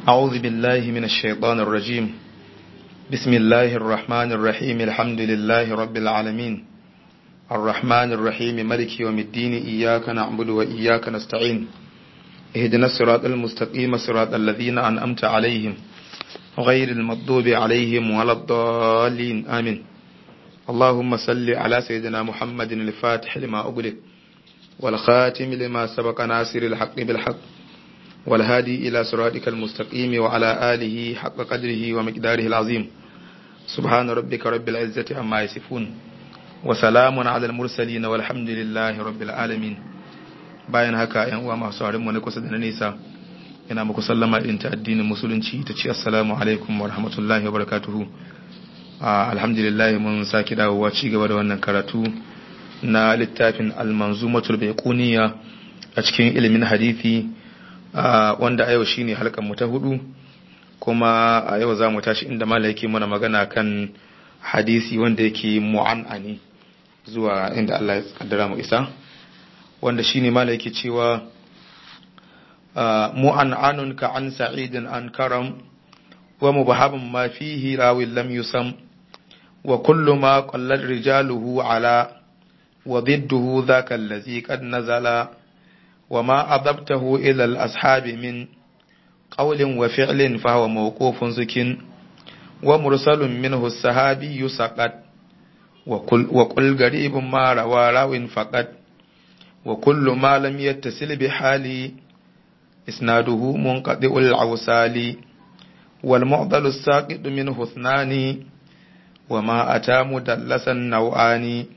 أعوذ بالله من الشيطان الرجيم. بسم الله الرحمن الرحيم. الحمد لله رب العالمين الرحمن الرحيم مالك يوم الدين. إياك نعبد وإياك نستعين. اهدنا الصراط المستقيم صراط الذين أنعمت عليهم غير المغضوب عليهم ولا الضالين آمين. اللهم صل على سيدنا محمد الفاتح لما أغلق والخاتم لما سبق ناصر الحق بالحق والهادي إلى صراطك المستقيم وعلى آله حق قدره ومقداره العظيم. سبحان ربك رب العزة عما يصفون وسلام على المرسلين والحمد لله رب العالمين. bayan haka yan uwa masu harin mu na kusa da na nesa, ina muku sallama irin ta addinin musulunci ta ce assalamu alaikum wa rahmatullahi wa barakatuhu. Alhamdulillah mun saki dawowa ci gaba da wannan karatu na littafin al-manzumatul baiquniya a cikin ilimin hadisi, wanda a yau shine halkan mu ta hudu, kuma a yau zamu tashi inda malai yake mana magana kan hadisi wanda yake mu'anani zuwa inda Allah ya kaddara mu isa, wanda shine malai yake cewa mu'ananun ka an sa'idin an karam wa mubhabun ma fihi rawin lam yusam wa kullu ma qallat rijaluhu ala wa ضده ذاك الذي قد نزل وما أضبته إلى الأصحاب من قول وفعل فهو موقوف زك ومرسل منه الصحابي سقط وكل قريب ما روى راو فقط وكل ما لم يتصل بحال إسناده منقطع العوصال والمعضل الساقط منه اثنان وما أتى مدلسا نوعان.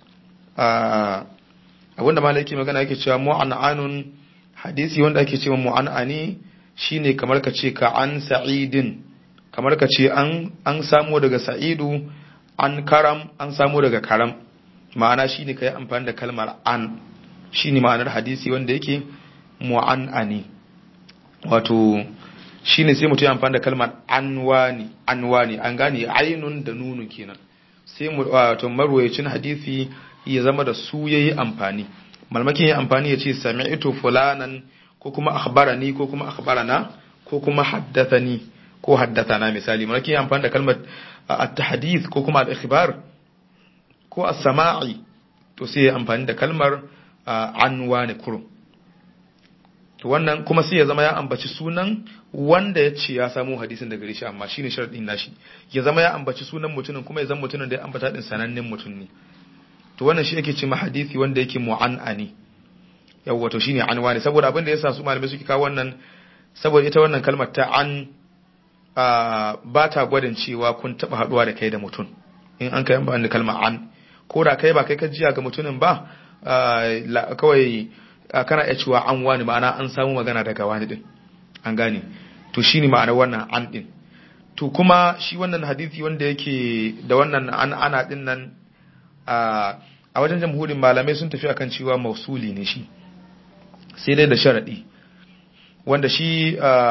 abinda malai yake magana yake cewa mu'an'anun hadisi wanda ake cewa mu'an'ani shine kamar ka ce ka an sa'idin, kamar ka ce an samu daga sa'idu, an karam an samu daga karam, ma'ana shine kai amfani da kalmar an, shine ma'anar hadisi wanda yake mu'an'ani. Wato shine sai mutum ya amfani da kalmar anwani an gane ainun da nunun kenan, sai wato marwayacin hadisi ya zama da su yayi amfani, malmakin ya amfani ya ce sami'tu fulanan ko kuma akhbarani ko kuma akhbarana ko kuma haddathani ko haddathana. Misali malmakin ya amfani da kalmar at-tahdith ko kuma al-ikhbar ko as-sama'i, to sai ya amfani da kalmar anwani kurum. To wannan kuma sai ya zama ya ambaci sunan wanda ya ce ya samu hadisin daga rishi, amma shine sharadin nashi ya zama ya ambaci sunan mutumin, kuma ya zama mutumin da ya ambata din sanannen mutum ne. To wannan shi yake cewa hadisi wanda yake mu'an'ani. Yawwa to shine anwani, saboda abin da yasa su malamai suke kawo wannan, saboda ita wannan kalmar ta an ba ta gwadin cewa kun taba haduwa da kai da mutum. In an kai amfani da kalmar an, ko da kai ba kai ka jiya ga mutumin ba, kawai kana iya cewa an wani, ma'ana an samu magana daga wani din, an gane. To shine ma'anar wannan an din. To kuma shi wannan hadisi wanda yake da wannan an ana din nan, a wajen jamhurin malamai sun tafi akan cewa mausuli ne shi, sai dai da sharadi wanda shi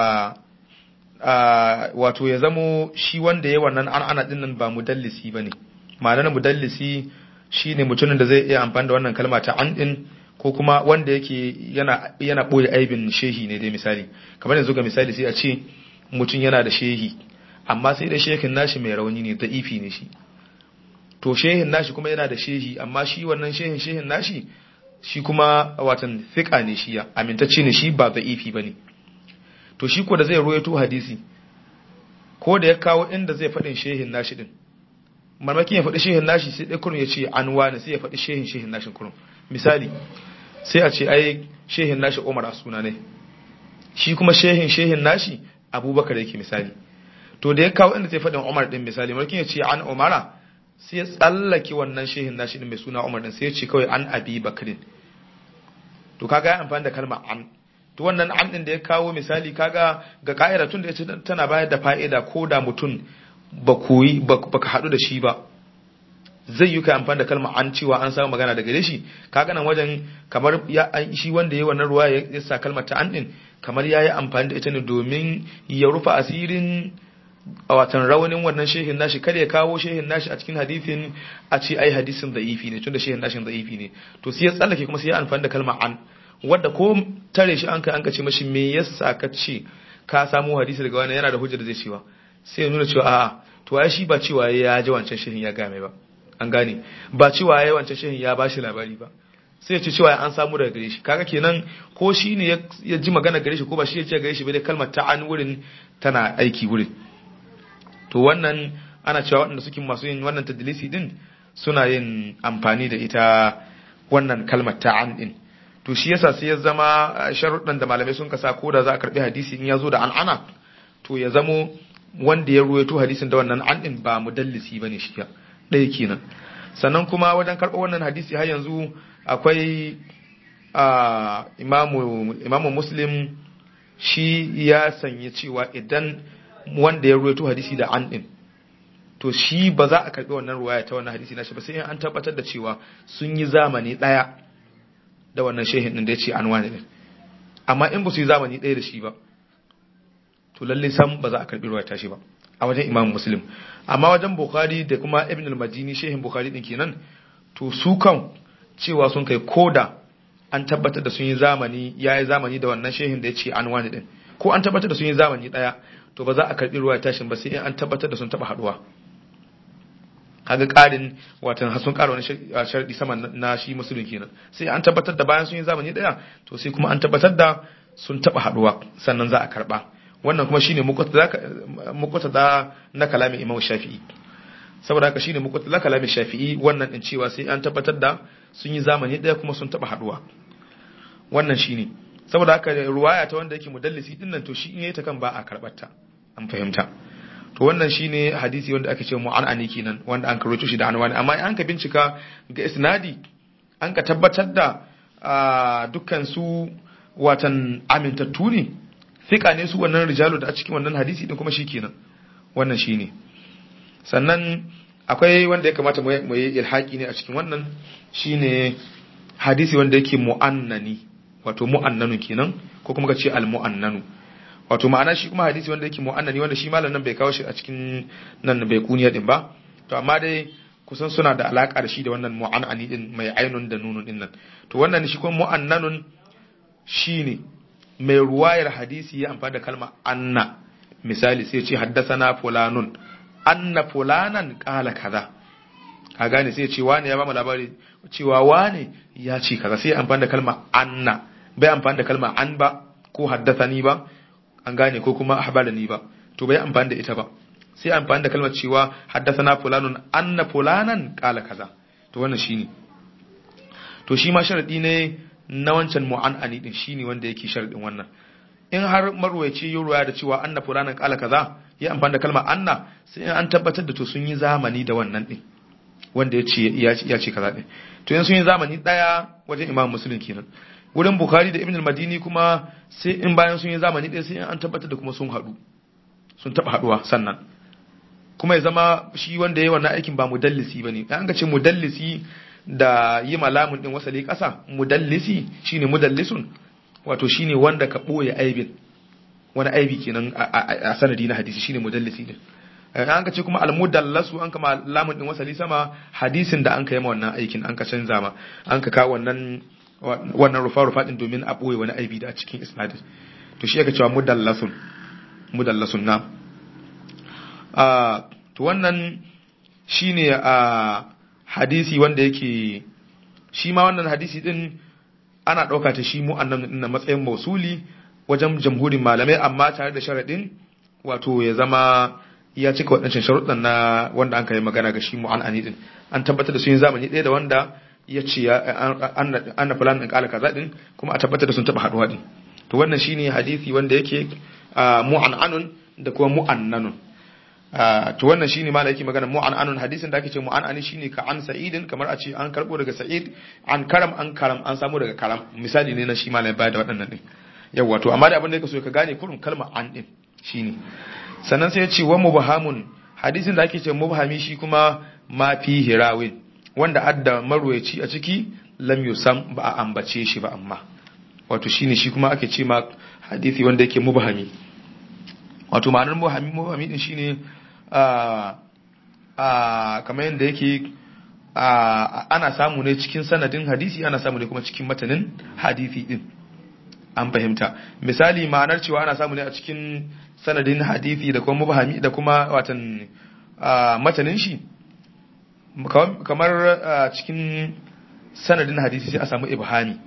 wato ya zamo shi wanda ya wannan ana dinnan ba mudallisi bane. Ma'anar mudallisi shine mutumin da zai iya amfani da wannan kalma ta an din, ko kuma wanda yake yana boye aibin shehi ne dai. Misali kamar yanzu ga misali sai a ce mutum yana da shehi, amma sai da shehin nashi mai rauni ne, da'ifi ne shi. To shehin nashi kuma yana da shehi, amma shi wannan shehin nashi shi kuma watan fiqa ne, shi ya amintacce ne, shi ba da'ifi bane. To shi ko da zai ruwaito hadisi, ko da ya kawo inda zai faɗin shehin nashi din, marmakin ya faɗi shehin nashi sai dai kurun ya ce an wani, sai ya faɗi shehin nashin kurun. Misali sai a ce ai shehin nashi Umar a suna ne, shi kuma shehin nashi Abubakar yake misali. To da ya kawo inda zai faɗin Umar din misali, marmakin ya ce an Umara, sai ya tsallake wannan shehin nashi din mai suna Umar din, sai ya ce kawai an Abi Bakrin. To kaga ya amfani da kalmar an. To wannan an din da ya kawo misali, kaga ga ka'ida tun da yace tana bayar da fa'ida, ko da mutum baka hadu da shi ba, zai yi kai amfani da kalmar an cewa an samu magana daga shi. Kaga nan wajen kamar ya shi wanda yayi wannan ruwa ya sa kalmar ta an din, kamar yayi amfani da ita ne domin ya rufa asirin a watan raunin wannan shehin nashi, kada ya kawo shehin nashi a cikin hadisin a ce ai hadisin da'ifi ne, tunda shehin nashin da'ifi ne. To sai ya tsallake kuma sai ya amfani da kalmar an, wadda ko tare shi an ka ce mashi me yasa ka ce ka samu hadisi daga wani yana da hujja da zai cewa sai ya nuna cewa a'a to ai shi ba cewa ya ji wancan shehin ya game ba an gane ba cewa ya wancan shehin ya bashi labari ba sai ya ce cewa an samu daga gare shi kaga kenan ko shi ne ya ji magana gare shi ko ba shi ya ce gare shi ba dai kalmar ta'an wurin tana aiki wurin to wannan ana cewa waɗanda suke masu yin wannan tadlisi din suna yin amfani da ita wannan kalmar ta'an din to shi yasa sai ya zama sharuɗan da malamai sun kasa ko da za a karbi hadisi in ya zo da an'ana to ya zamo wanda ya ruwaito hadisin da wannan an din ba mudallisi bane shi ɗaya kenan sannan kuma wajen karɓar wannan hadisi har yanzu akwai imamu muslim shi ya sanya cewa idan wanda ya ruwaito hadisi da an din to shi ba za a karɓi wannan ruwaya ta wannan hadisi na shi ba sai an tabbatar da cewa sun yi zamani ɗaya da wannan shehin din da ya ce an wani din amma in ba su yi zamani ɗaya da shi ba to lalle sam ba za a karbi ruwaya shi ba a wajen Imam Muslim amma wajen Bukhari da kuma Ibn al-Madini shehin Bukhari din kenan to su kan cewa sun kai koda an tabbatar da sun yi zamani yayi zamani da wannan shehin da ya ce an wani din ko an tabbatar da sun yi zamani ɗaya to ba za a karbi ruwaya tashin ba sai an tabbatar da sun taba haduwa kaga karin watan sun ƙara wani sharadi sama na shi musulun kenan sai an tabbatar da bayan sun yi zamani daya to sai kuma an tabbatar da sun taba haduwa sannan za a karba wannan kuma shine muqtada na kalamin Imam Shafi'i saboda haka shine muqtada kalamin Shafi'i wannan din cewa sai an tabbatar da sun yi zamani daya kuma sun taba haduwa wannan shine saboda haka ruwaya ta wanda yake mudallisi din nan to shi in yayi ta kan ba a karbarta an fahimta to wannan shine hadisi wanda ake cewa mu'anani kenan wanda an karoto shi da anwani amma an ka bincika ga isnadi an ka tabbatar da dukkan su watan amintattu ne fika ne su wannan rijalu da a cikin wannan hadisi din kuma shikenan wannan shine sannan akwai wanda ya kamata mu yi ilhaki ne a cikin wannan shine hadisi wanda yake mu'annani wato mu'annanu kenan ko kuma ka ce al-mu'annanu wato ma'ana shi kuma hadisi wanda yake mu'annani wanda shi malam nan bai kawo shi a cikin nan bai kuniya din ba to amma dai kusan suna da alaka da shi da wannan mu'annani din mai ainun da nunun din nan to wannan shi kuma mu'annanun shine mai ruwayar hadisi ya amfani da kalma anna misali sai ya ce haddathana fulanun anna fulanan qala kaza ka gane sai ya ce wani ya ba mu labari cewa wani ya ce kaza sai ya amfani da kalma anna bai amfani da kalma an ba ko haddathani ba an gane ko kuma ahbalani ba to bai amfani da ita ba sai amfani da kalmar cewa haddathana fulanun anna fulanan qala kaza to wannan shine to shi ma sharadi ne na wancan mu'anani din shine wanda yake sharadin wannan in har marwayaci ya ruwaya da cewa anna fulanan qala kaza ya amfani da kalmar anna sai an tabbatar da to sun yi zamani da wannan din wanda ya ce kaza din to in sun yi zamani daya wajen Imam Muslim kenan wurin Bukhari da Ibn al-Madini kuma sai in bayan sun yi zamani ɗaya sai an tabbatar da kuma sun haɗu sun taɓa haɗuwa sannan kuma ya zama shi wanda ya yi wannan aikin ba mudallisi ba ne an ga ce mudallisi da yi malamun ɗin wasali ƙasa mudallisi shine mudallisun wato shine wanda ka ɓoye aibin wani aibi kenan a sanadi na hadisi shine mudallisi din an ka ce kuma almudallasu an kama lamun ɗin wasali sama hadisin da an ka yi ma wannan aikin an ka canza ma an ka kawo wannan rufa-rufa din domin a ɓoye wani aibi da a cikin isnadin to shi yake cewa mudallasun na to wannan shine hadisi wanda yake shi ma wannan hadisi din ana ɗauka ta shi mu'annan din na matsayin mausuli wajen jamhurin malamai amma tare da sharaɗin wato ya zama ya cika waɗancan sharuɗan na wanda an kai magana ga shi mu'anani din an tabbatar da sun yi zamani ɗaya da wanda ya ce an na fulani ɗin ƙala kaza ɗin kuma a tabbatar da sun taɓa haɗuwa ɗin to wannan shine hadisi wanda yake mu'ananun da kuma mu'annanun to wannan shine ma da yake magana mu'ananun hadisin da ake ce mu'anani shine ka an sa'idin kamar a ce an karbo daga sa'id an karam an samu daga karam misali ne na shi ma ba da waɗannan ɗin yawa to amma da abin da yake so ka gane kurum kalma an ɗin shine sannan sai ya ce wa mubhamun hadisin da ake ce mubhami shi kuma ma fi hirawin wanda adda marwayaci a ciki lam yusam ba a ambace shi ba amma wato shine shi kuma ake ce ma hadisi wanda yake mubhami wato ma'anar mubhami din shine kamar yadda yake ana samu ne cikin sanadin hadisi ana samu ne kuma cikin matanin hadisi din an fahimta. Misali ma'anar cewa ana samu ne a cikin sanadin hadisi da kuma mubhami da kuma watan matanin shi, kamar cikin sanadin hadisi sai a samu ibhami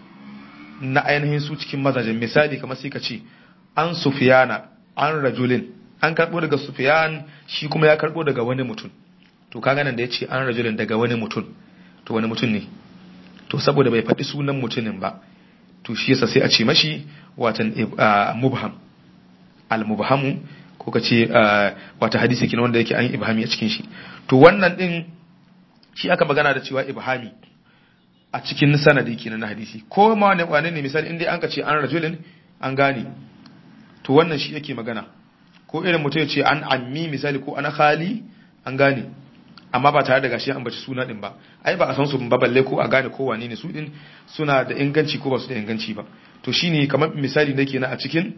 na ainihin su cikin mazajen. Misali kamar sai ka ce an sufiyana an rajulin, an karbo daga sufiyan shi kuma ya karbo daga wani mutum. To kaga nan da ya ce an rajulin daga wani mutum, to wani mutum ne? To saboda bai faɗi sunan mutumin ba, to shi yasa sai a ce mashi watan mubham, al-mubhamu, ko ka ce wata hadisi kenan wanda yake an yi ibhami a cikin shi. To wannan din shi aka magana da cewa ibhami a cikin sanadi kenan na hadisi, ko ma wane ne misali inda an ka ce an rajulin an gane, to wannan shi yake magana. Ko irin mutum ya ce an ammi misali, ko ana khali an gane, amma ba tare da gashi an bace suna din ba, ai ba a san su ba balle ko a gane ko wane ne su din, suna da inganci ko ba su da inganci ba. To shine kamar misali nake na a cikin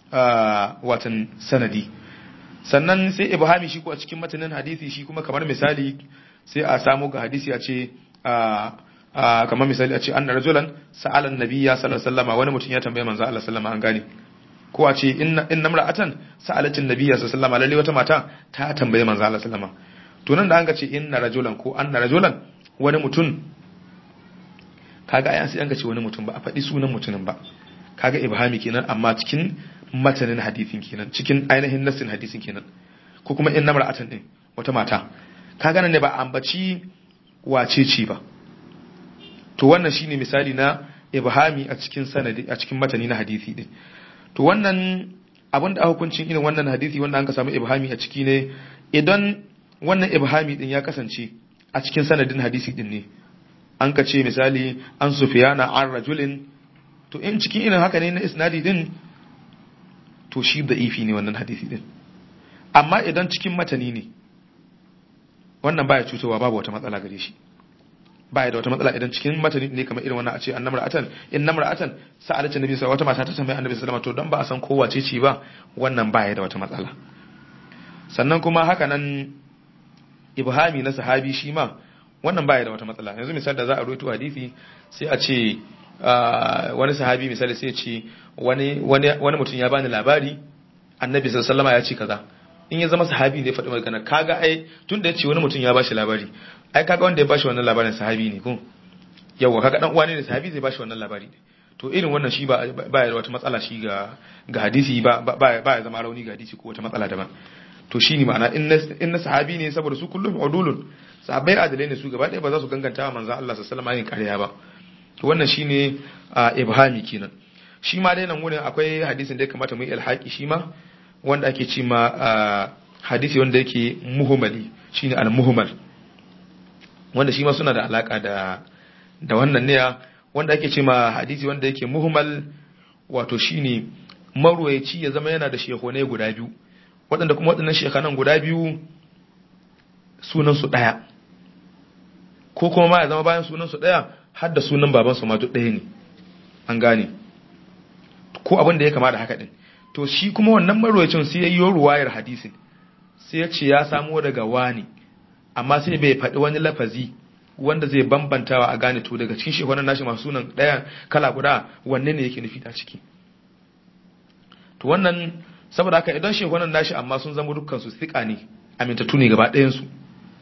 watan sanadi. Sannan sai ibhami shi ko a cikin matanin hadisi shi kuma kamar misali sai a samu ga hadisi a ce kamar misali a ce anna rajulan sa'ala annabiyya sallallahu alaihi wasallam, wani mutum ya tambaye manzo Allah sallallahu alaihi wasallam, an gane. Ko a ce inna imra'atan sa'alatin nabiyya sallallahu alaihi wasallam, lalle wata mata ta tambaye manzo Allah sallallahu alaihi wasallam. To nan da an ga ce inna rajulan ko anna rajulan wani mutum, kaga ayan sai an ga ce wani mutum ba a faɗi sunan mutumin ba, kaga ibhami kenan, amma cikin matanin hadisin kenan, cikin ainihin nassin hadisin kenan. Ko kuma inna mar'atan din wata mata, kaga nan ne ba ambaci wace ce ba. To wannan shine misali na ibhami a cikin sanadi, a cikin matani na hadisi din. To wannan abinda a hukuncin irin wannan hadisi wanda an ka samu ibhami a ciki ne, idan wannan ibhami din ya kasance a cikin sanadin hadisi din ne, an ka ce misali an sufiyana an rajulin, to in cikin irin haka ne na isnadi din, to shi da'ifi ne wannan hadisi din. Amma idan cikin matani ne, wannan baya cutowa, babu wata matsala gare shi, baya da wata matsala idan cikin matani ne, kamar irin wannan a ce annamra'atan innamra'atan sa'alatin nabi sallallahu alaihi wasallam, wata mata ta tambaye annabi sallallahu alaihi wasallam, to dan ba a san ko wace ce ba, wannan baya da wata matsala. Sannan kuma haka nan ibhami na sahabi shi ma wannan baya da wata matsala. Yanzu misali da za a rawaito hadisi sai a ce wani sahabi misali sai ya ce wani mutum ya bani labari annabi sallallahu alaihi wasallam ya ce kaza. In ya zama sahabi ne faɗi magana, kaga ai tunda ya ce wani mutum ya bashi labari, ai kaga wanda ya bashi wannan labarin sahabi ne ko yawa, kaga dan uwa ne sahabi zai bashi wannan labari. To irin wannan shi ba ya da wata matsala shi ga hadisi, ba ya zama rauni ga hadisi ko wata matsala daban. To shi ne ma'ana in na sahabi ne, saboda su kullum udulun, sahabbai adalai ne su gaba ɗaya, ba za su ganganta wa manzon Allah sallallahu alaihi wasallam ƙarya ba. To wannan shine ibhami kenan. Shi ma dai nan wurin akwai hadisin da ya kamata mu yi alhaki shi ma, wanda ake ce ma hadisi wanda yake muhammali, shine al-muhammal, wanda shi ma suna da alaka da wannan ne, wanda ake ce ma hadisi wanda yake muhammal, wato shine marwayaci ya zama yana da shehonai guda biyu, waɗanda kuma waɗannan shekanan guda biyu sunansu ɗaya, ko kuma ma ya zama bayan sunansu ɗaya har da sunan babansu ma duk ɗaya ne, an gane, ko abin da ya kama da haka ɗin. To shi kuma wannan marwayacin sai ya yi ruwayar hadisin, sai ya ce ya samo daga wani, amma sai bai faɗi wani lafazi wanda zai bambantawa a gane to daga cikin shekanan nashi masu sunan ɗaya kala guda wanne ne yake nufi a ciki. To wannan saboda haka idan shekunan nashi amma sun zama dukkan su tsika ne, amintattu ne gaba ɗayan su,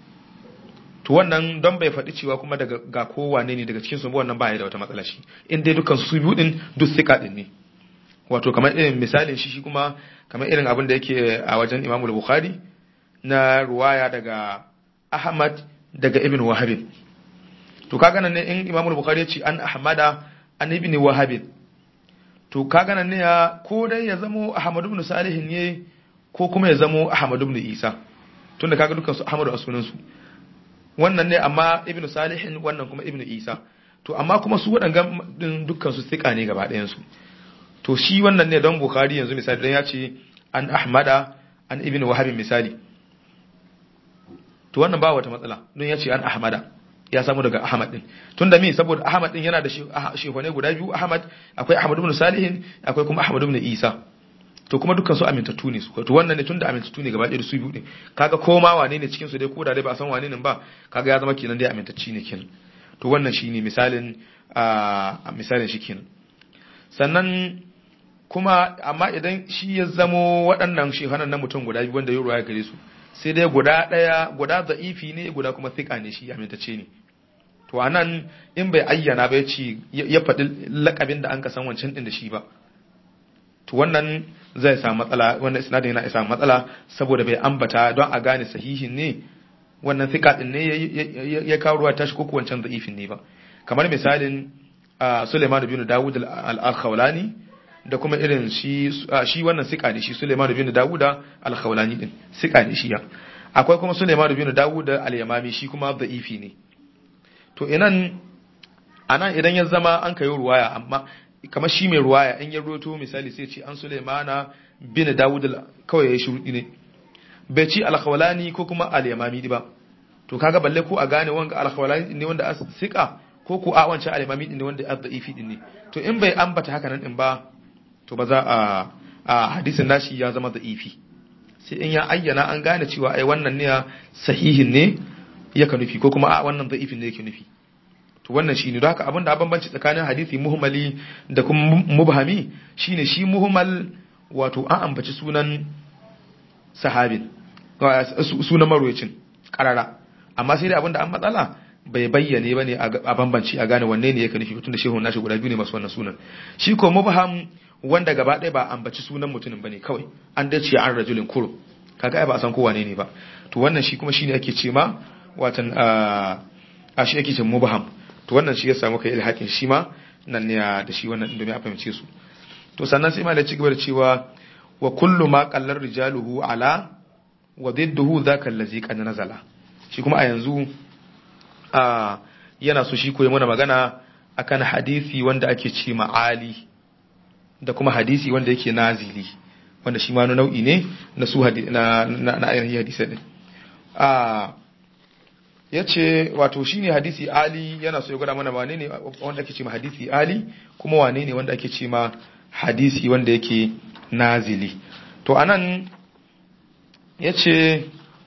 to wannan don bai faɗi cewa kuma daga ga kowane ne daga cikin su, wannan baya da wata matsala shi, in dai dukkan su biyu din duk tsika din ne. Wato kamar irin misalin shi kuma kamar irin abin da yake a wajen Imam Bukhari na ruwaya daga Ahmad daga Ibn Wahab. To kaga nan ne in Imam Bukhari ya ce an Ahmada an Ibn Wahab, to kaga nan ne ya ko dai ya zamo Ahmad ibn Salih ne ko kuma ya zamo Ahmad ibn Isa, tunda kaga dukkan su Ahmadu a sunan su, wannan ne amma Ibn Salih wannan kuma Ibn Isa. To amma kuma su waɗannan dukkan su tsika ne gaba ɗayan su. To shi wannan ne don Bukhari yanzu misali dan ya ce an Ahmada an Ibn Wahab misali, to wannan ba wata matsala don ya ce an Ahmada ya samu daga Ahmad din, tunda me saboda Ahmad din yana da shehwane guda biyu, Ahmad akwai Ahmad ibn Salih akwai kuma Ahmad ibn Isa, to kuma dukkan su amintattu ne su. To wannan ne tunda amintattu ne gaba ɗaya su biyu din, kaga ko ma wane ne cikin su dai ko da dai ba san wane ne ba, kaga ya zama kenan dai amintacci ne kenan. To wannan shine misalin misalin shi kenan. sannan kuma amma idan shi ya zamo waɗannan shehanan na mutum guda biyu wanda ya ruwaya gare su sai dai guda da'ifi ne guda kuma thika ne shi amintacce ne to anan in bai ayyana ba ya faɗi lakabin da an ka san wancan din da shi ba to wannan zai samu matsala, wannan isnadin yana samu matsala saboda bai ambata don a gane sahihin ne wannan thika din ne ya kawo ruwa tashi ko wancan da'ifin ne ba. Kamar misalin Sulaiman bin Dawud al-Khawlani da kuma irin shi wannan sika ne shi Sulaiman bin Dawud al-Khawlani din sika ne shi ya. Akwai kuma Sulaiman bin Dawud al-Yamami shi kuma da'ifi ne. To anan idan ya zama an kai ruwaya amma kamar shi mai ruwaya in ya roto misali sai ce an Sulaimana bin Dawud kawai ya shurudi ne bai ci al-Khawlani ko kuma al-Yamami ba to kaga balle ko a gane wanga al-Khawlani ne wanda sika ko ko a wancan al-Yamami din ne wanda ad-da'ifi din ne to in bai ambata haka nan din ba to ba za a hadisin nashi ya zama da'ifi sai in ya ayyana an gane cewa ai wannan ne sahihin ne yake nufi ko kuma a wannan da'ifin ne yake nufi to wannan shine don haka abinda bambanci tsakanin hadisi muhammali da kuma mubhami shine shi muhammal wato an ambaci sunan sahabin sunan marwayacin karara amma sai dai abinda an matsala bai bayyane bane a bambanci a gane wanne ne yake nufi tunda shehun nashi guda biyu ne masu wannan sunan shi ko mubham wanda gaba ɗaya ba ambaci sunan mutumin bane kawai an dace an rajulin kuro kaga ai ba a san ko wane ne ba to wannan shi kuma shine ake ce ma watan a shi ake ce mubham to wannan shi ya samu kai ilhakin shi ma nan ne da shi wannan domin a fahimce su to sannan sai malai ci gaba da cewa wa kullu ma qallar rijaluhu ala wa didduhu dhaka allazi qad nazala shi kuma a yanzu yana so shi koyi mana magana akan hadisi wanda ake ce ma'ali da kuma hadisi wanda yake nazili wanda shi ma nau'i ne na su na ainihin hadisi din yace wato shine hadisi ali yana so ya gwada mana wane ne wanda ake ce ma hadisi ali kuma wane ne wanda ake ce ma hadisi wanda yake nazili to anan yace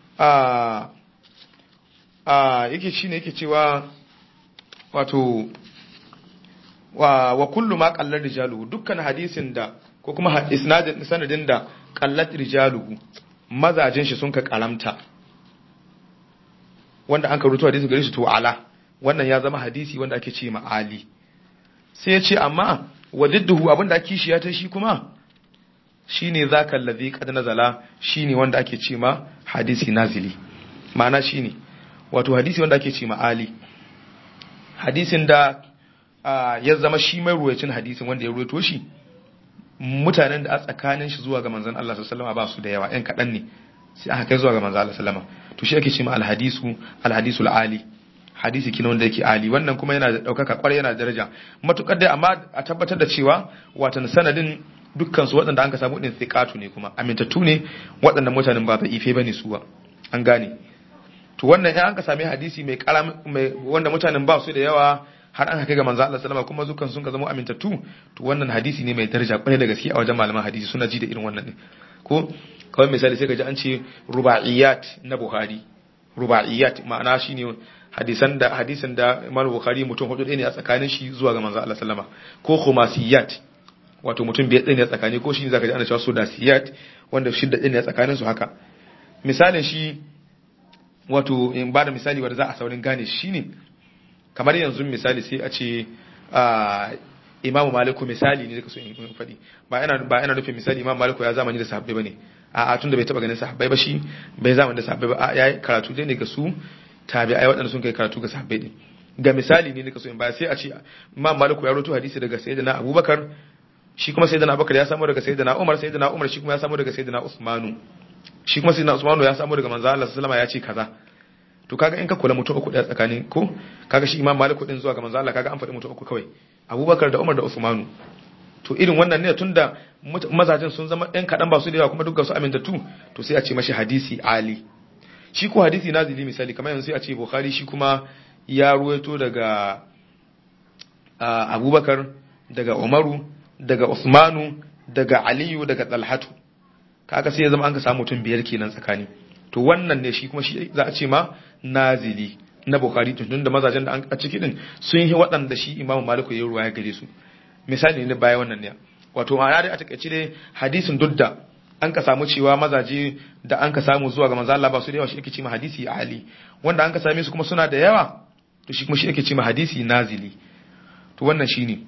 yake shine yake cewa wato wa kullu ma qallar rijaluhu dukkan hadisin da ko kuma sanadin da qallat rijaluhu mazajin shi sun ka karamta wanda an ka rubuta hadisi gare shi to ala wannan ya zama hadisi wanda ake ce ma ali sai ya ce amma wadidduhu abinda ake shi ya ta shi kuma shine zaka allazi qad nazala shine wanda ake ce ma hadisi nazili ma'ana shine wato hadisi wanda ake ce ma ali hadisin da ya zama shi mai ruwayacin hadisin wanda ya ruwaito shi mutanen da a tsakanin shi zuwa ga manzon Allah sallallahu alaihi wasallam ba su da yawa ɗan kaɗan ne sai aka kai zuwa ga manzon Allah sallallahu alaihi wasallam to shi ake ce ma alhadisul ali hadisi kina wanda yake ali wannan kuma yana da daukaka kwarai yana da daraja matukar dai amma a tabbatar da cewa watan sanadin dukkan su waɗanda an ka samu din thiqatu ne kuma amintattu ne waɗannan mutanen ba ife bane su ba an gane to wannan in an ka sami hadisi mai wanda mutanen ba su da yawa har an kai ga manzo Allah sallama kuma zukan sun ka zama amintattu to wannan hadisi ne mai daraja kwarai da gaske a wajen malaman hadisi suna ji da irin wannan ne ko kawai misali sai ka ji an ce rubaiyat na Bukhari rubaiyat ma'ana shine hadisin da Imam Bukhari mutum hudu ne a tsakanin shi zuwa ga manzo Allah sallama ko khumasiyat wato mutum biyar ne a tsakani ko shine zaka ji ana cewa sudasiyat wanda shidda ne a tsakanin su haka misalin shi wato in ba da misali wanda za a saurin gane shi ne kamar yanzu misali sai a ce Imam Maliku misali ne da kaso in faɗi ba yana nufin misali Imam Maliku ya zamani da sahabbai bane a tunda bai taba ganin sahabbai ba shi bai zamani da sahabbai ba ya karatu dai ne ga su tabi'ai waɗanda sun kai karatu ga sahabbai din ga misali ne kaso in ba sai a ce Imam Maliku ya rawaito hadisi daga Sayyidina Abubakar shi kuma Sayyidina Abubakar ya samu daga Sayyidina Umar shi kuma ya samu daga Sayyidina Usmanu shi kuma Sayyidina Usmanu ya samu daga manzo Allah sallallahu alaihi wasallam ya ce kaza to kaga in ka kula mutum uku daya tsakanin ko kaga shi Imam Malik din zuwa ga manzo Allah kaga an faɗi mutum uku kawai Abubakar da Umar da Usmanu to irin wannan ne tunda mazajin sun zama ɗan kaɗan ba su da yawa kuma dukkan su amintattu to sai a ce mashi hadisi ali shi ko hadisi nazili misali kamar yanzu sai a ce Bukhari shi kuma ya ruwaito daga Abubakar daga Umaru daga Usmanu daga Aliyu daga Talhatu kaga sai ya zama an ka samu mutum biyar kenan tsakani to wannan ne shi kuma shi za a ce ma nazili na Bukhari tun da mazajen da an a ciki din sun yi waɗanda shi Imam Malik ya ruwaya gare su misali ne baya wannan ne wato ma'ana dai a takaice dai hadisin dudda an ka samu cewa mazaje da an ka samu zuwa ga manzo Allah ba su da yawa shi ake cewa hadisi ali wanda an ka same su kuma suna da yawa to shi kuma shi ake cewa hadisi nazili to wannan shine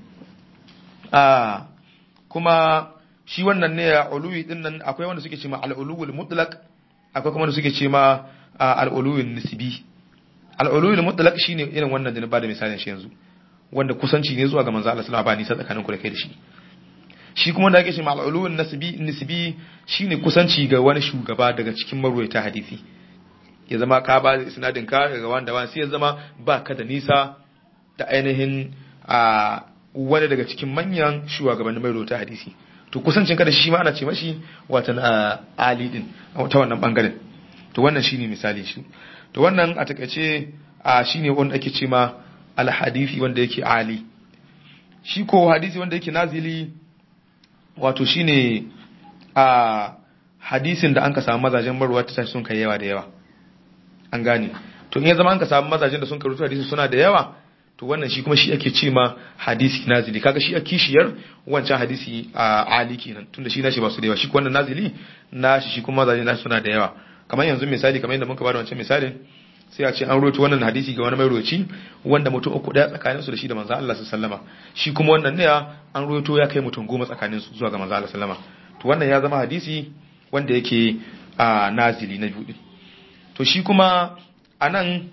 kuma shi wannan ne ya uluwi din nan akwai wanda suke cewa al-uluwul mutlaq akwai kuma wanda suke cewa al-uluwul nisbi al-uluwul mutlaq shine irin wannan da na bada misalin shi yanzu wanda kusanci ne zuwa ga manzo Allah sallallahu alaihi wasallam ba nisa tsakanin ku da kai da shi kuma da ake cewa al-uluwul nisbi shine kusanci ga wani shugaba daga cikin marwayata hadisi ya zama ka ba isnadin ka daga wanda wani sai ya zama ba ka da nisa da ainihin wani daga cikin manyan shugabannin marwayata hadisi to kusancin ka da shi ma ana ce mashi watan ali din ta wannan bangaren to wannan shine misali shi to wannan a takaice shine wanda ake ce ma al-hadisi wanda yake ali shi ko hadisi wanda yake nazili wato shine hadisin da an ka samu mazajen marwa ta sun kai yawa da yawa an gane to in ya zama an ka samu mazajen da sun karutu hadisi suna da yawa to wannan shi kuma shi ake ce ma hadisi nazili kaga shi a kishiyar wancan hadisi ali kenan tunda shi nashi ba su da yawa shi wannan nazili nashi shi kuma mazajen nashi suna da yawa kamar yanzu misali kamar yadda muka bada wancan misalin sai a ce an roto wannan hadisi ga wani mai roci wanda mutum uku daya tsakanin su da shi da manzo Allah sallama shi kuma wannan ne an roto ya kai mutum 10 tsakanin su zuwa ga manzo Allah sallama to wannan ya zama hadisi wanda yake nazili na biyu to shi kuma anan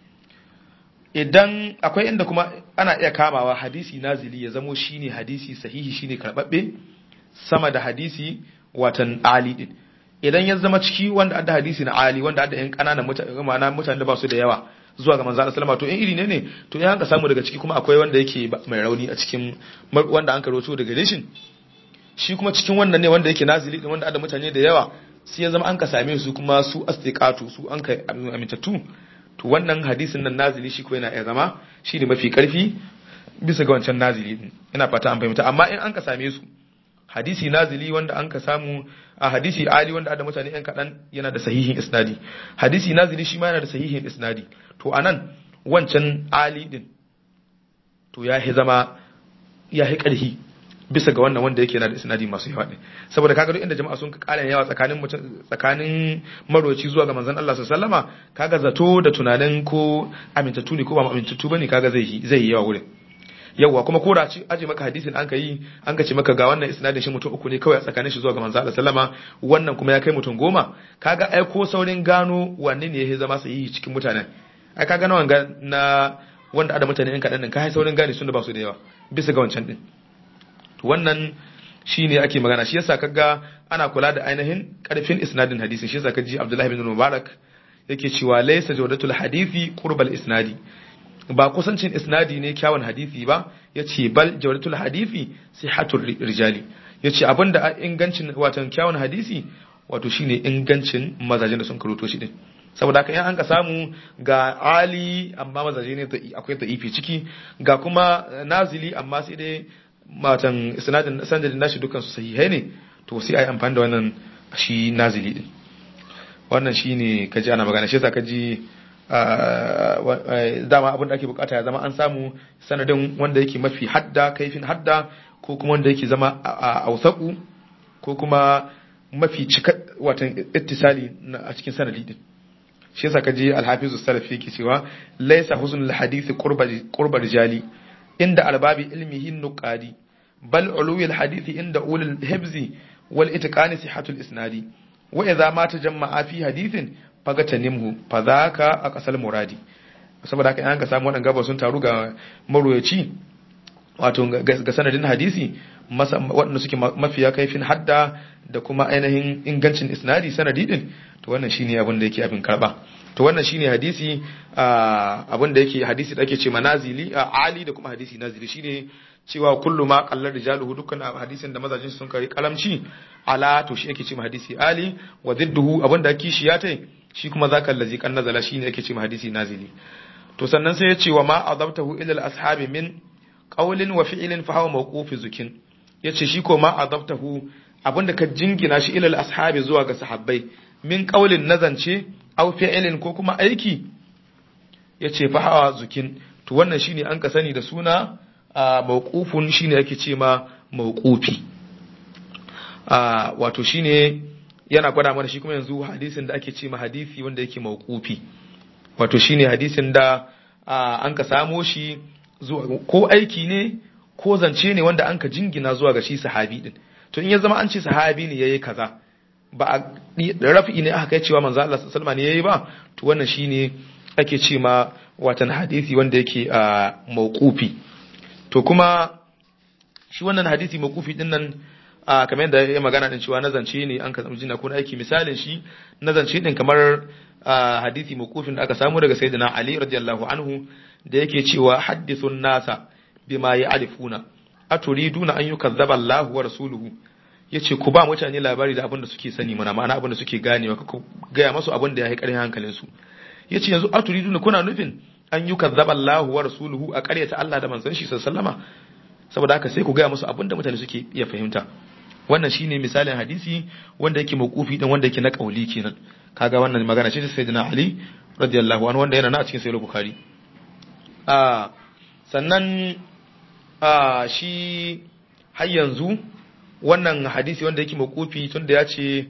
idan akwai inda kuma ana iya kamawa hadisi nazili ya zamo shine hadisi sahihi shine karbabbe sama da hadisi watan ali din idan ya zama ciki wanda adda hadisi na ali wanda adda yan kananan mutane da ba su da yawa zuwa ga manzo Allah sallama to in iri ne to in ka samu daga ciki kuma akwai wanda yake mai rauni a cikin wanda an karoto daga reshin shi kuma cikin wannan ne wanda yake nazili din wanda adda mutane da yawa sai ya zama an ka same su kuma su astiqatu su an kai amintattu to wannan hadisin nan nazili shi ko yana iya zama shi ne mafi karfi bisa ga wancan nazili din ina fata an fahimta amma in an ka same su hadisi nazili wanda an ka samu a hadisi ali wanda ada mutane yan kadan yana da sahihin isnadi hadisi nazili shi ma yana da sahihin isnadi to anan wancan ali din to ya zama ya karhi bisa ga wannan wanda yake yana da isnadi masu yawa ne saboda kaga duk inda jama'a sun kara yawa tsakanin maroci zuwa ga manzon Allah sallallahu alaihi wasallama kaga zato da tunanin ko amintattu ne ko ba amintattu bane kaga zai yi yawa wurin yawa kuma ko da aje maka hadisin an ka ce maka ga wannan isnadin shi mutum uku ne kawai a tsakanin shi zuwa ga manzo Allah sallama wannan kuma ya kai mutum 10 kaga ai ko saurin gano wanne ne ya zama sahihi cikin mutanen ai kaga na wanda ada mutane in kadan din kai saurin gane sun da ba su da yawa bisa ga wancan din to wannan shine ake magana shi yasa kaga ana kula da ainihin karfin isnadin hadisin shi yasa kaji Abdullah ibn Mubarak yake cewa laysa jawdatul hadisi qurbal isnadi ba kusancin isnadi ne kyawun hadisi ba yace bal jawdatul hadisi sihhatur rijali yace abinda ingancin watan kyawun hadisi wato shine ingancin mazajin da sun karuto shi din saboda haka in an ka samu ga ali amma mazaje ne akwai da'ifi ciki ga kuma nazili amma sai dai matan sanadin nashi dukkan su sahihai ne to sai ai amfani da wannan shi nazili din wannan shine kaji ana magana shi yasa kaji dama abin da ake bukata ya zama an samu sanadin wanda yake mafi hadda kaifin hadda ko kuma wanda yake zama ausaku ko kuma mafi cika watan ittisali a cikin sanadi din shi yasa kaji al-hafizu salafi yake cewa laysa husnul hadith qurba rijali inda albabi ilmihi nuqadi bal ulul hadith inda ulul hibzi wal itqani sihatul isnadi wa idha ma tajamma'a fi hadithin fagatanimhu fadhaka aqsal muradi saboda haka an ka samu wadannan gaba sun taru ga maruyaci wato ga sanadin hadisi waɗanda suke mafiya kaifin hadda da kuma ainihin ingancin isnadi sanadi din to wannan shine abin da yake abin karba to wannan shine hadisi abin da yake hadisi da ake ce manazili ali da kuma hadisi nazili shine cewa kullu ma qallar rijaluhu dukkan hadisin da mazajin sun kai kalamci ala to shi yake ce hadisi ali wa zidduhu abin da kishi ya tai shi kuma zaka allazi kan nazala shine yake ce hadisi nazili to sannan sai ya ce wa ma adabtahu ila al-ashabi min qawlin wa fi'lin fa huwa mawqufi zukin yace shi ko ma adabtahu abinda ka jingina shi ila al-ashabi zuwa ga sahabbai min qawlin nazance aw fi'lin ko kuma aiki yace fa hawa zukin to wannan shine an ka sani da suna mawqufun shine ake ce ma mawqufi wato shine yana gwada mana shi kuma yanzu hadisin da ake ce ma hadisi wanda yake mawqufi wato shine hadisin da an ka samo shi zuwa ko aiki ne ko zance ne wanda an ka jingina zuwa ga shi sahabi din to in ya zama an ce sahabi ne yayi kaza ba a rafi ne aka kai cewa manzo Allah sallallahu alaihi wasallam ne yayi ba to wannan shine ake ce ma watan hadisi wanda yake mawqufi to kuma shi wannan hadisi mawqufi din nan kamar yadda ya magana din cewa nazance ne an ka samu jinna ko aiki misalin shi nazance din kamar hadisi mawqufin da aka samu daga sayyidina Ali radiyallahu anhu da yake cewa hadithun nasa bima ya'rifuna aturiduna an yukazzaba Allahu wa rasuluhu yace ku ba mutane labari da abin da suke sani mana ma'ana abin da suke gane maka ku gaya masu abin da ya yi ƙarfin hankalin su yace yanzu aturiduna kuna nufin an yukazzaba Allahu wa rasuluhu a ƙaryata Allah da manzon shi sallallahu saboda haka sai ku gaya musu abin da mutane suke iya fahimta wannan shine misalin hadisi wanda yake mawqufi din wanda yake na kauli kenan kaga wannan magana ce ta sayyidina Ali radiyallahu anhu wanda yana na cikin sahih bukhari sannan shi har yanzu wannan hadisi wanda yake mawqufi tunda ya ce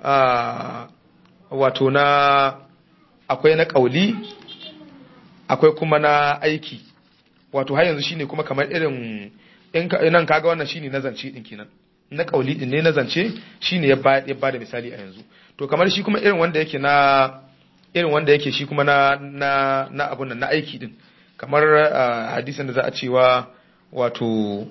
wato na akwai na kauli akwai kuma na aiki wato har yanzu shine kuma kamar irin nan kaga wannan shine na zance din kenan na kauli din ne na zance shine ya bada misali a yanzu to kamar shi kuma irin wanda yake shi kuma na abun nan na aiki din kamar hadisin da za a cewa wato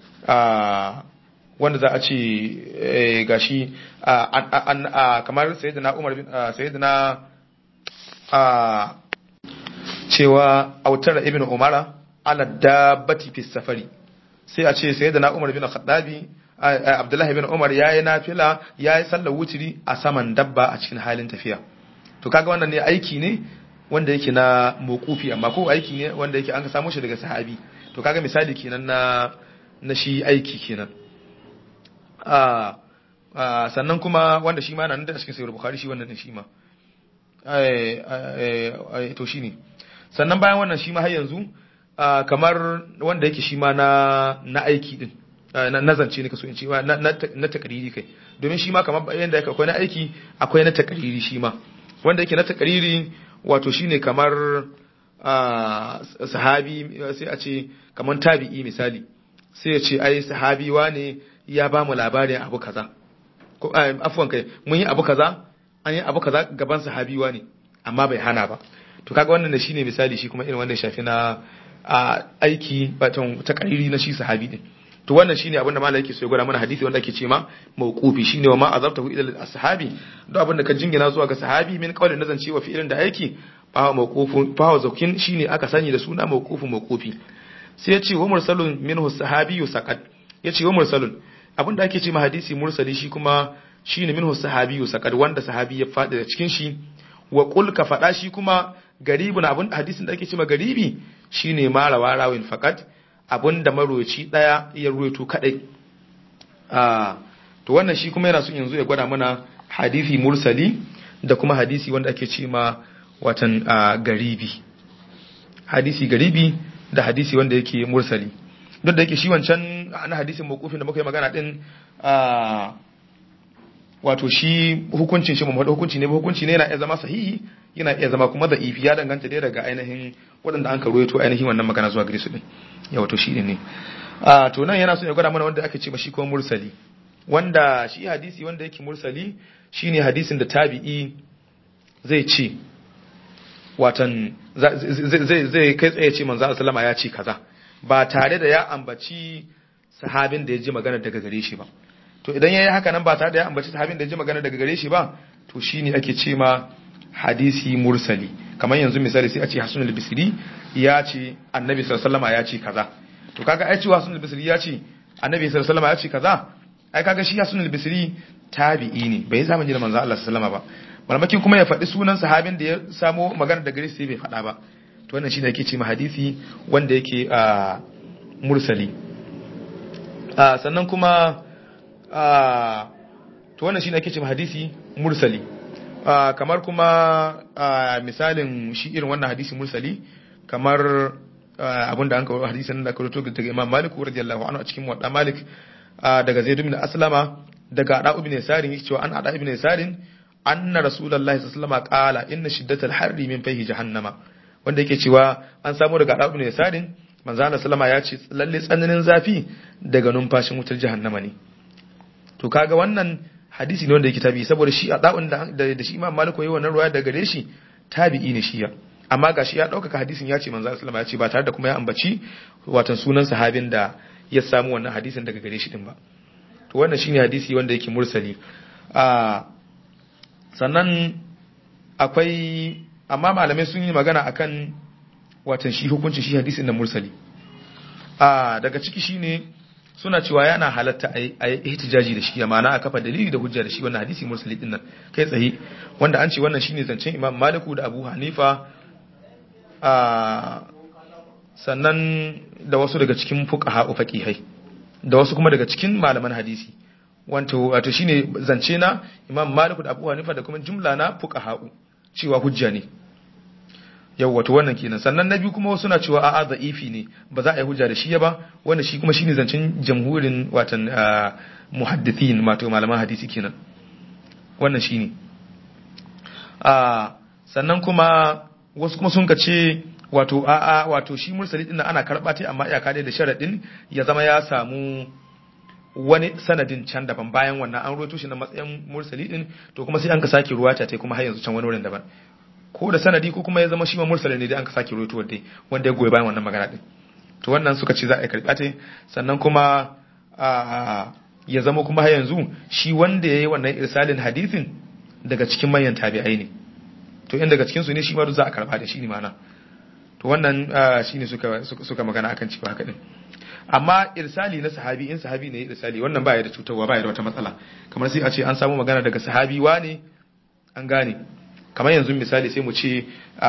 wanda za a ce gashi kamar sayyidina Umar bin sayyidina cewa autar ibn Umara ala dabbati fi safari sai a ce sayyidina Umar bin Khattabi Abdullah ibn Umar yayi nafila yayi sallar wutiri a saman dabba a cikin halin tafiya to kaga wannan ne aiki ne wanda yake na mawqufi amma ko aiki ne wanda yake an ka samu shi daga sahabi to kaga misali kenan na shi aiki kenan sannan kuma wanda shi ma nan da cikin sahih bukhari shi wannan din shi ma to shine sannan bayan wannan shi ma har yanzu kamar wanda yake shi ma na aiki din na zance ne kaso in ce na takariri kai domin shi ma kamar yanda yake akwai na aiki akwai na takariri shi ma wanda yake na takariri wato shine kamar sahabi sai a ce kamar tabi'i misali sai ya ce ai sahabi wane ya ba mu labarin abu kaza ko afwan kai mun yi abu kaza an yi abu kaza gaban sahabi wane amma bai hana ba to kaga wannan da shine misali shi kuma irin wanda ya shafi na aiki baton takariri na shi sahabi din to wannan shine abinda malai yake so ya gwada mana hadisi wanda ake ce ma mawqufi shine wa ma azabtahu ila ashabi duk abinda ka jingina zuwa ga sahabi min qawlin nazan cewa fi'ilin da aiki fa mawqufun fa zakin shine aka sani da suna mawqufi sai ya ce wa mursalun minhu sahabiyyu saqat ya ce wa mursalun abinda ake ce ma hadisi mursali shi kuma shine minhu sahabiyyu saqat wanda sahabi ya fadi da cikin shi wa qul ka fada shi kuma garibun abin hadisin da ake ce ma garibi shine ma rawarawin faqat abinda maroci daya ya ruwaito kadai to wannan shi kuma yana son yanzu ya gwada mana hadisi mursali da kuma hadisi wanda ake ce ma watan garibi hadisi garibi da hadisi wanda yake mursali duk da yake shi wancan na hadisin mawqufin da muka yi magana din wato shi hukuncin shi mu hukunci ne ba hukunci ne yana iya zama sahihi yana iya zama kuma da'ifi ya danganta dai daga ainihin waɗanda an karuwaito ainihin wannan magana zuwa gare su din ya wato shi ne to nan yana so ya gwada mana wanda ake ce ba shi kuma mursali wanda shi hadisi wanda yake mursali shine hadisin da tabi'i zai ce watan zai kai tsaye ce manzo sallama ya ce kaza ba tare da ya ambaci sahabin da ya ji magana daga gare shi ba to idan yayi haka nan ba tare da ya ambaci sahabin da ya ji magana daga gare shi ba to shine ake ce ma hadisi mursali kamar yanzu misali sai a ce Hasan al-Bisri ya ce Annabi sallallahu alaihi wasallam ya ce kaza to kaga ai cewa Hasan al-Bisri ya ce Annabi sallallahu alaihi wasallam ya ce kaza ai kaga shi Hasan al-Bisri tabi'i ne bai zamani da manzo Allah sallallahu alaihi wasallam ba malamakin kuma ya faɗi sunan sahabin da ya samo magana daga gare shi bai faɗa ba to wannan shine yake ce ma hadisi wanda yake mursali sannan kuma to wannan shine ake ce ma hadisi mursali kamar kuma misalin shi irin wannan hadisi mursali kamar abinda an kawo hadisin da aka rawaito daga Imam Malik radiyallahu anhu a cikin Muwatta Malik daga Zaid ibn Aslama daga Ada ibn Yasarin yake cewa an Ada ibn Yasarin anna Rasulullahi sallallahu alaihi wasallam qala inna shiddatal harri min fayhi jahannama, wanda yake cewa an samu daga Ada ibn Yasarin manzo Allah sallama ya ce lalle tsananin zafi daga numfashin wutar jahannama ne. To kaga wannan hadisi ne wanda yake tabi'i, saboda shi a da'un da shi Imam Malik yayi wannan ruwaya daga gare shi tabi'i ne shi ya, amma gashi ya dauka hadisin ya ce manzo Allah sallama ya ce ba tare da kuma ya ambaci watan sunan sahabin da ya samu wannan hadisin daga gare shi din ba. To wannan shine hadisi wanda yake mursali. Sannan akwai amma malamai sun yi magana akan watan shi hukunci shi hadisin da mursali. Daga ciki shine suna cewa yana halatta a yi ihtijaji da shi, ma'ana a kafa dalili da hujja da shi wannan hadisi mursali din nan kai tsaye, wanda an ce wannan shine zancen Imam Maliku da Abu Hanifa sannan da wasu daga cikin fuqaha faqihai da wasu kuma daga cikin malaman hadisi, wato shine zance na Imam Maliku da Abu Hanifa da kuma jumla na fuqaha cewa hujja ne. Yau wato wannan kenan. Sannan na biyu kuma wasu na cewa a'a da'ifi ne, ba za a yi hujja da shi ba, wanda shi kuma shine zancen jamhurin watan muhaddithin, wato malaman hadisi kenan. Wannan shine. Sannan kuma wasu kuma sun kace wato shi mursali din ana karba ta, amma iyaka dai da sharadin ya zama ya samu wani sanadin can daban bayan wannan an roto shi na matsayin mursali din, to kuma sai an ka sake ruwata ta kuma har yanzu can wani wurin daban, ko da sanadi ko kuma ya zama shi ma mursali ne dai an ka sake roto wanda ya goyi bayan wannan magana din. To wannan suka ce za a karba ta. Sannan kuma ya zama kuma har yanzu shi wanda yayi wannan irsalin hadisin daga cikin manyan tabi'ai ne, to in daga cikin su ne shi ma za a karba da shi ne ma'ana. To wannan shine suka magana akan cewa haka din. Amma irsali na sahabi, in sahabi ne irsali, wannan baya da cutarwa, baya da wata matsala. Kamar sai a ce an samu magana daga sahabi wane, an gane, kamar yanzu misali sai mu ce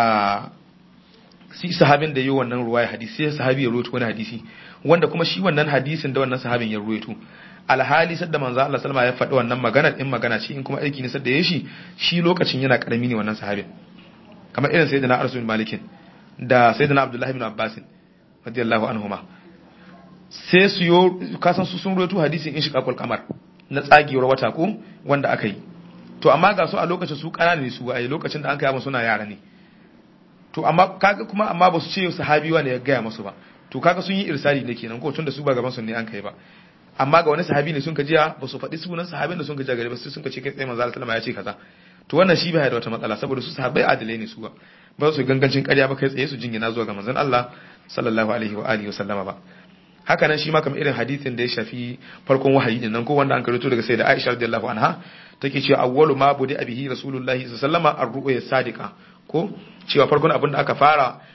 si sahabin da yi wannan ruwaya hadisi sai sahabi ya ruwaito wani hadisi wanda kuma shi wannan hadisin da wannan sahabin ya ruwaito, alhali sadda manzo Allah sallama ya faɗi wannan magana, in magana ce in kuma aiki ne sadda ya shi lokacin yana karami ne wannan sahabin, kamar irin sayyidina Anas bin Malik da sayyidina Abdullah ibn Abbas radiyallahu anhuma. Sai su yo kasan su sun ruwaito hadisin in shiqaqul qamar na tsagewar wata ko wanda aka yi, to amma ga su a lokacin su kanana ne su a lokacin da an kai musu suna yara ne, to amma kaga kuma amma ba su ce sahabi wani ya gaya musu ba, to kaga sun yi irsali ne kenan ko tun da su ba gaban su ne an kai ba, amma ga wani sahabi ne sun ka jiya ba su faɗi sunan sahabin da sun ka jiya gare ba, sai sun ka ce kai tsaye manzo Allah sallama ya ce kaza. To wannan shi bai da wata matsala, saboda su sahabbai adalai ne su ba su gangancin ƙarya ba kai tsaye su jingina zuwa ga manzon Allah sallallahu alaihi wa alihi wa sallama ba. Haka nan shi ma kamar irin hadisin da ya shafi farkon wahayi din nan ko wanda an karanto daga sayyida Aisha radiyallahu anha take cewa awwalu ma budi abihi rasulullahi sallallahu alaihi wasallam ar-ru'ya sadiqa, ko cewa farkon abin da aka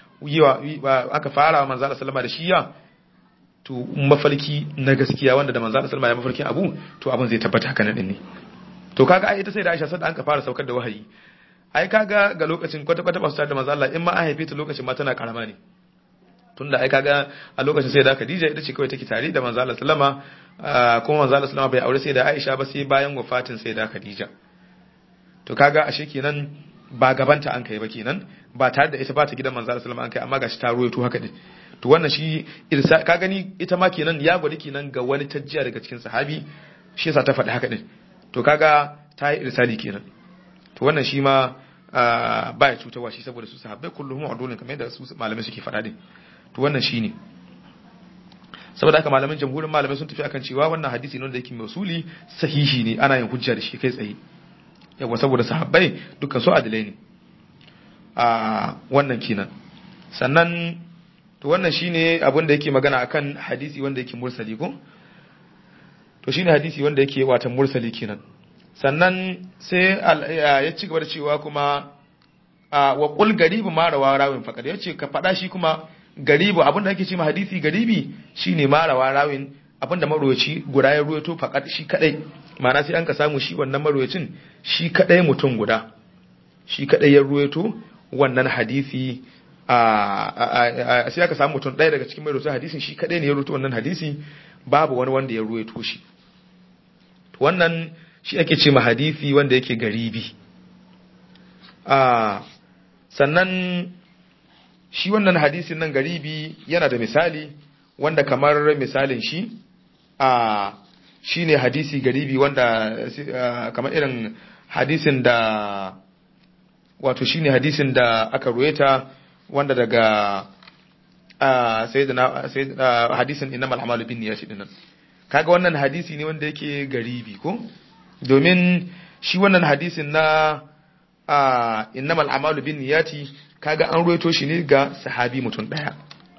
fara manzo Allah sallama da shiya to mafarki na gaskiya, wanda da manzo Allah sallama ya mafarkin abu to abin zai tabbata haka nan din ne. To kaga ai ita sayyida Aisha sai an ka fara saukar da wahayi, ai kaga ga lokacin kwata ba su tare da manzo Allah, in ma an haife ta lokacin ma tana karama ne, tunda ai kaga a lokacin sai da Khadija ita ce kawai take tare da manzo Allah sallama, kuma manzo Allah sallama bai aure sai da Aisha ba sai bayan wafatin sai da Khadija. To kaga ashe kenan ba gabanta an kai ba kenan, ba tare da ita ba ta gidan manzo Allah sallama an kai, amma gashi ta ruwaito haka din. To wannan shi irsa ka gani ita ma kenan ya gwada kenan ga wani tajjiya daga cikin sahabi, shi yasa ta faɗi haka din. To kaga ta yi irsali kenan. To wannan shi ma baya cutarwa shi, saboda su sahabbai kulluhum udulun kamar yadda su malamai suke faɗa din. To wannan shine saboda haka malaman jamhurin malamai sun tafi akan cewa wannan hadisi ne wanda yake mausuli sahihi ne, ana yin hujja da shi kai tsaye, yawa saboda sahabbai dukkan su adilai ne. Wannan kenan. Sannan to wannan shine abin da yake magana akan hadisi wanda yake mursali ko, to shine hadisi wanda yake watan mursali kenan. Sannan sai ya ci gaba da cewa kuma wa qul garibu ma rawa rawin faqad, yace ka fada shi kuma garibu abinda ake ce ma hadisi garibi shine marawa rawin, abinda marwaci guda ya ruwaito faqat shi kadai, ma'ana sai an ka samu shi wannan marwacin shi kadai mutum guda shi kadai ya ruwaito wannan hadisi, sai aka samu mutum ɗaya daga cikin marwacin hadisin shi kadai ne ya ruwaito wannan hadisi, babu wani wanda ya ruwaito shi. Wannan shi ake ce ma hadisi wanda yake garibi. Sannan shi wannan hadisin nan garibi yana da misali wanda kamar misalin shi shine hadisi garibi wanda kamar irin hadisin da wato shine hadisin da aka ruwaita wanda daga sayyidina hadisin innamal a'malu binniyati dinnan kaga wannan hadisi ne wanda yake garibi ko domin shi wannan hadisin na innamal a'malu binniyati kaga an ruwaito shi ne ga sahabi mutum daya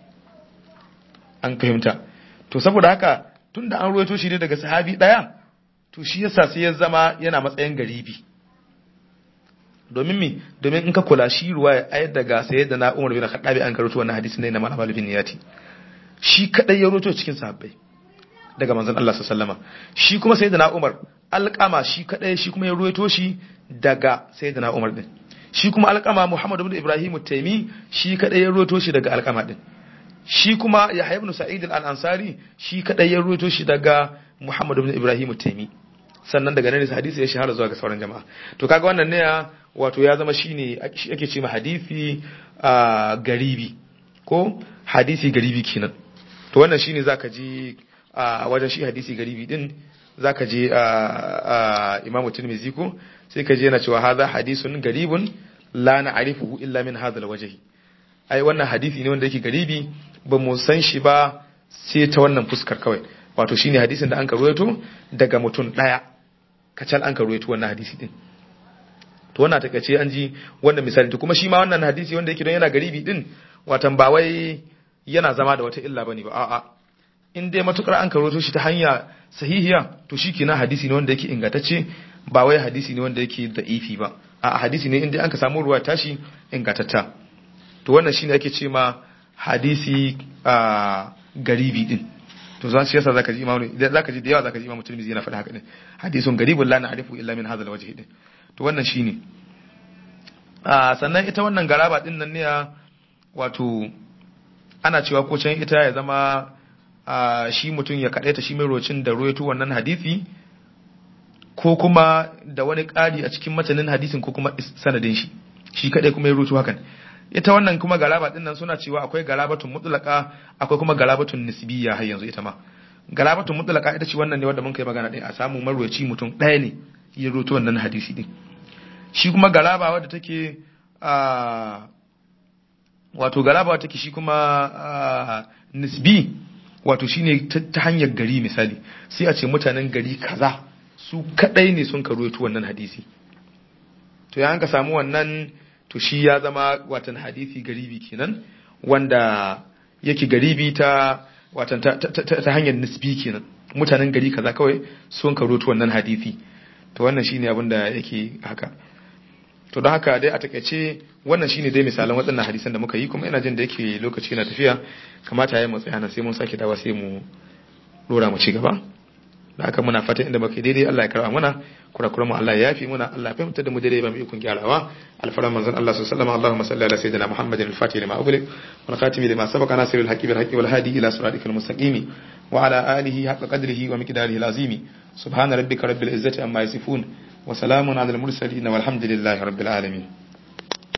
an fahimta to saboda haka tunda an ruwaito shi ne daga sahabi daya to shi yasa sai ya zama yana matsayin garibi domin in ka kula shi ruwaya ayat daga sayyidina Umar bin Khattab an karanto wannan hadisi ne na Ma'bad bin Niyati shi kadai ya ruwaito cikin sahabbai daga manzon Allah sallallahu alaihi wasallam shi kuma sayyidina Umar alqama shi kadai shi kuma ya ruwaito shi daga sayyidina Umar din shi kuma alqama Muhammad ibn Ibrahim at-Taymi shi kadai ya ruwaito shi daga alqama din shi kuma Yahya ibn Sa'id al-Ansari shi kadai ya ruwaito shi daga Muhammad ibn Ibrahim at-Taymi sannan daga nan hadisi ya shahara zuwa ga sauran jama'a to kaga wannan ne wato ya zama shine ake ce ma hadisi garibi ko hadisi garibi kenan to wannan shine zaka ji wajen shi hadisi garibi din zaka je Imam Tirmidhi ko sai ka je yana cewa hadha hadisun garibun la na'rifuhu illa min hadha alwajhi ai wannan hadisi ne wanda yake garibi ba mu san shi ba sai ta wannan fuskar kawai wato shine hadisin da an karuwaito daga mutum daya kacal an karuwaito wannan hadisi din to wannan takeice an ji wannan misali to kuma shi ma wannan hadisi wanda yake don yana garibi din watan ba wai yana zama da wata illa bane ba a'a in dai matukar an karuwaito shi ta hanya sahihiya to shikenan hadisi ne wanda yake ingantacce ba wai hadisi ne wanda yake da'ifi ba a'a hadisi ne inda an ka samu ruwa tashi ingantatta to wannan shine ake ce ma hadisi garibi din to zan shi yasa zaka ji imamu zaka ji da yawa zaka ji imamu Tirmidhi yana faɗa haka ne hadisun garibun la na'rifu illa min hadha alwajh din to wannan shine sannan ita wannan garaba din nan ne wato ana cewa ko can ita ya zama shi mutum ya kadaita shi mai rocin da ruwaito wannan hadisi ko kuma da wani ƙari a cikin matanin hadisin ko kuma sanadin shi kadai kuma ya ruwaito hakan ita wannan kuma galaba din nan suna cewa akwai galabatun mutlaka akwai kuma galabatun nisbiyya har yanzu ita ma galabatun mutlaka ita ce wannan ne wanda mun kai magana din a samu marwaci mutum ɗaya ne ya roto wannan hadisi din shi kuma galaba wadda take wato galaba wadda take shi kuma nisbi wato shine ta hanyar gari misali sai a ce mutanen gari kaza su kadai ne sun karuwaito wannan hadisi to ya an ka samu wannan to shi ya zama watan hadisi garibi kenan wanda yake garibi ta watan ta hanyar nisbi kenan mutanen gari kaza kawai sun karoto wannan hadisi to wannan shine abin da yake haka to don haka dai a takeice wannan shine dai misalan waɗannan hadisan da muka yi kuma ina jin da yake lokaci na tafiya kamata yayi mu tsaya na sai mun sake dawa sai mu dora mu ci gaba da haka muna fatan inda muke daidai Allah ya karba mana kurakuran mu Allah ya yafi muna Allah ya fahimta da mu daidai ba mu ikon gyarawa alfaran manzon Allah sallallahu alaihi wasallam Allahumma salli ala sayyidina Muhammadin al-fatih lima ughliq wal khatimi lima sabaqa nasirul haqqi bil haqqi wal hadi ila siratikal mustaqim wa ala alihi haqqa qadrihi wa miqdarihi al-azim subhana rabbika rabbil izzati amma yasifun wa salamun ala al-mursalin walhamdulillahi rabbil alamin